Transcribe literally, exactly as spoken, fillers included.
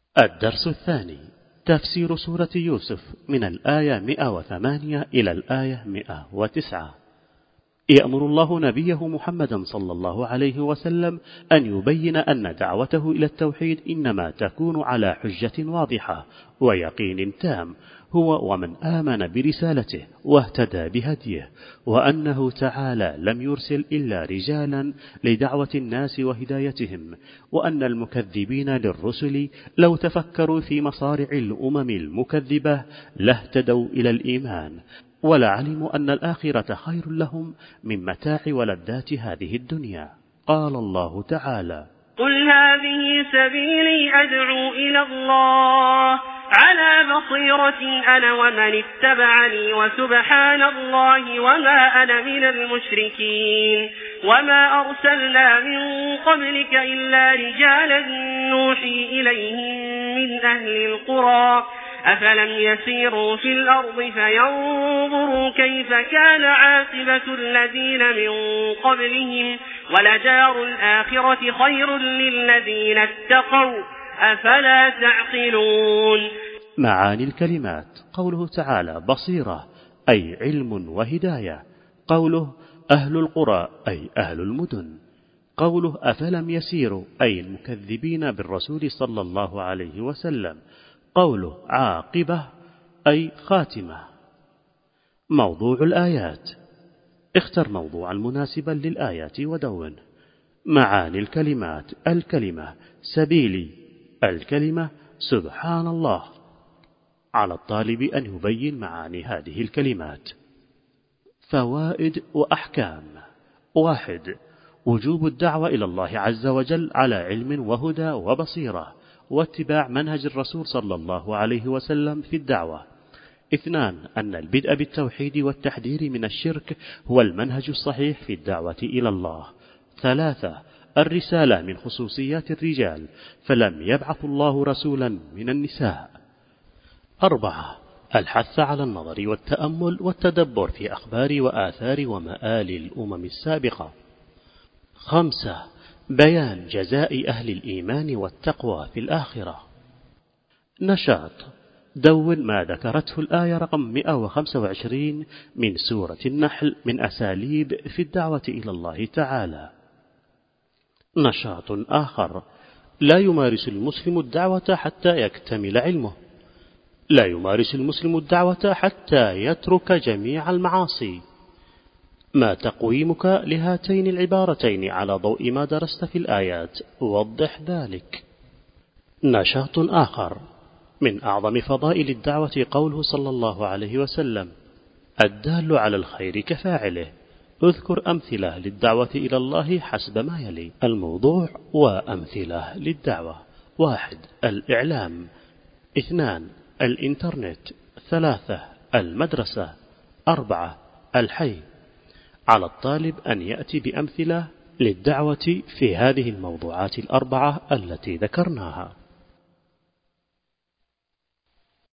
الدرس الثاني: تفسير سورة يوسف من الآية مئة وثمانية إلى الآية مئة وتسعة. يأمر الله نبيه محمدا صلى الله عليه وسلم أن يبين أن دعوته إلى التوحيد إنما تكون على حجة واضحة ويقين تام هو ومن آمن برسالته واهتدى بهديه، وأنه تعالى لم يرسل إلا رجالا لدعوة الناس وهدايتهم، وأن المكذبين للرسل لو تفكروا في مصارع الأمم المكذبة لاهتدوا إلى الإيمان، ولعلموا أن الآخرة خير لهم من متاع ولذات هذه الدنيا. قال الله تعالى: قل هذه سبيلي أدعو إلى الله على بصيرة أنا ومن اتبعني وسبحان الله وما أنا من المشركين. وما أرسلنا من قبلك إلا رجالا نوحي إليهم من أهل القرى أفلم يسيروا في الأرض فينظروا كيف كان عاقبة الذين من قبلهم ولدار الآخرة خير للذين اتقوا أفلا تعقلون. معاني الكلمات: قوله تعالى بصيرة أي علم وهداية، قوله أهل القرى أي أهل المدن، قوله أفلم يسيروا أي المكذبين بالرسول صلى الله عليه وسلم، قوله عاقبة أي خاتمة. موضوع الآيات: اختر موضوعا مناسبا للآيات ودون. معاني الكلمات: الكلمة سبيلي، الكلمة سبحان الله. على الطالب أن يبين معاني هذه الكلمات. فوائد وأحكام: واحد: وجوب الدعوة إلى الله عز وجل على علم وهدى وبصيرة واتباع منهج الرسول صلى الله عليه وسلم في الدعوة. اثنان: أن البدء بالتوحيد والتحذير من الشرك هو المنهج الصحيح في الدعوة إلى الله. ثلاثة: الرسالة من خصوصيات الرجال، فلم يبعث الله رسولا من النساء. أربعة: الحث على النظر والتأمل والتدبر في أخبار وآثار ومآل الأمم السابقة. خمسة: بيان جزاء أهل الإيمان والتقوى في الآخرة. نشاط: دون ما ذكرته الآية رقم مئة وخمسة وعشرين من سورة النحل من أساليب في الدعوة إلى الله تعالى. نشاط آخر: لا يمارس المسلم الدعوة حتى يكتمل علمه. لا يمارس المسلم الدعوة حتى يترك جميع المعاصي. ما تقويمك لهاتين العبارتين على ضوء ما درست في الآيات؟ وضح ذلك. نشاط آخر: من أعظم فضائل الدعوة قوله صلى الله عليه وسلم: الدال على الخير كفاعله. اذكر أمثلة للدعوة إلى الله حسب ما يلي. الموضوع وأمثلة للدعوة: واحد: الإعلام. اثنان: الإنترنت. ثلاثة: المدرسة. أربعة: الحي. على الطالب أن يأتي بأمثلة للدعوة في هذه الموضوعات الأربعة التي ذكرناها.